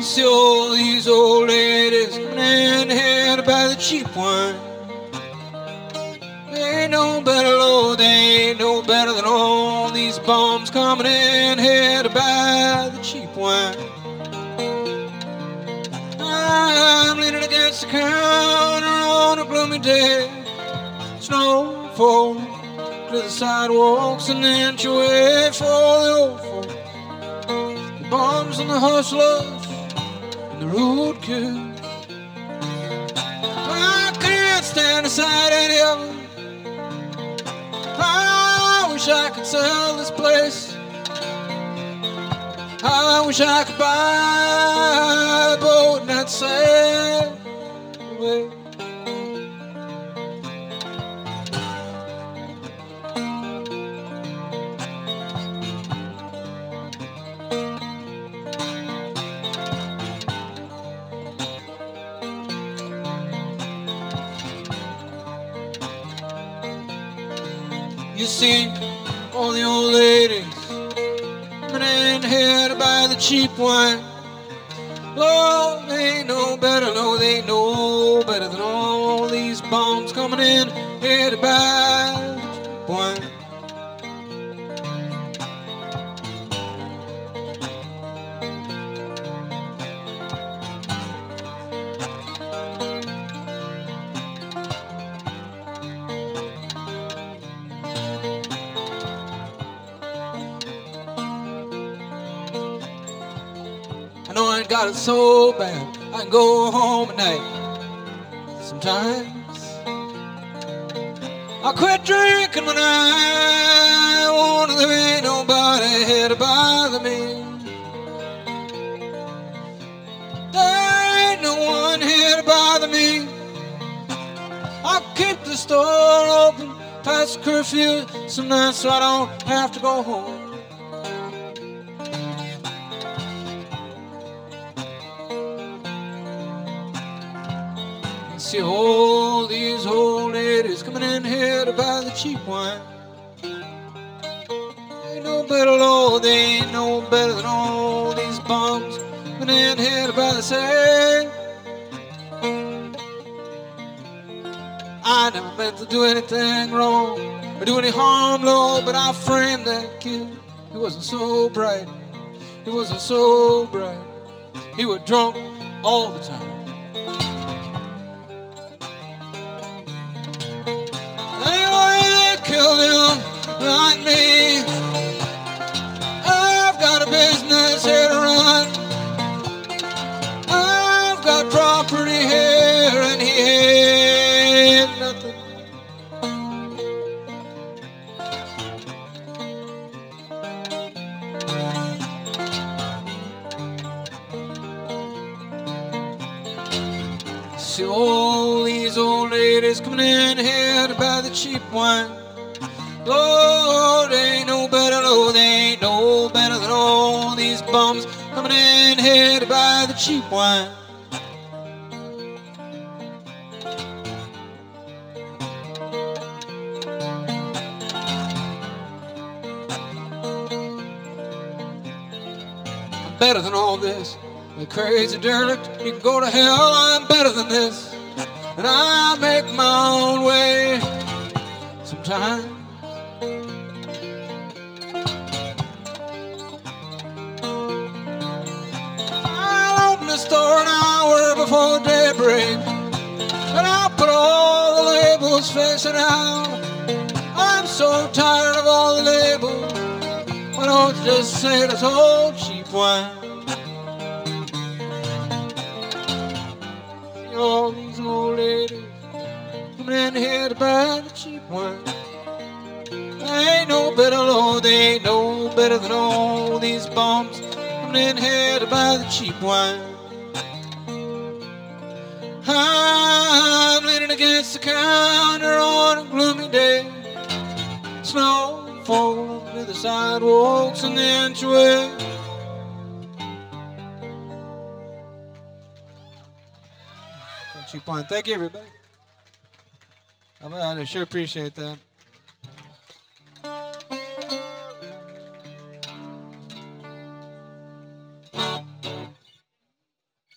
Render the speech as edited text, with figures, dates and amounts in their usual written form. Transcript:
see all these old ladies coming in here to buy the cheap wine. They ain't no better, Lord, they ain't no better than all these bums coming in here to buy the cheap wine. I'm leaning against the counter on a gloomy day. Snow falls to the sidewalks an inch away for the old folks, the bums and the hustlers and the road kids. I can't stand aside any of them. I wish I could sell this place. I wish I could buy a boat and I'd sail away. You see all the old ladies coming in here to buy the cheap wine. Oh, they ain't no better, no, they ain't no better than all these bums coming in here to buy the cheap wine. I know I ain't got it so bad I can go home at night. Sometimes I quit drinking when I want to. There ain't nobody here to bother me. There ain't no one here to bother me. I'll keep the store open past curfew some nights so I don't have to go home. See all these old ladies coming in here to buy the cheap wine. Ain't no better, Lord, they ain't no better than all these bums coming in here to buy the same. I never meant to do anything wrong or do any harm, Lord, but I framed that kid. He wasn't so bright, he wasn't so bright. He was drunk all the time. Killed him like me. I've got a business here to run. I've got property here and he had nothing. See all these old ladies coming in here to buy the cheap wine. Lord, they ain't no better, Lord, they ain't no better than all these bums coming in here to buy the cheap wine. I'm better than all this. The crazy derelict, you can go to hell. I'm better than this, and I make my own way sometimes. The store an hour before daybreak, and I'll put all the labels facing out. I'm so tired of all the labels. Why don't you just say it's all cheap wine? See all these old ladies coming in here to buy the cheap wine. They ain't no better, Lord, they ain't no better than all these bums coming in here to buy the cheap wine. I'm leaning against the counter on a gloomy day. Snow falling to the sidewalks an inch away. Cheap wine. Thank you, everybody. I sure appreciate that.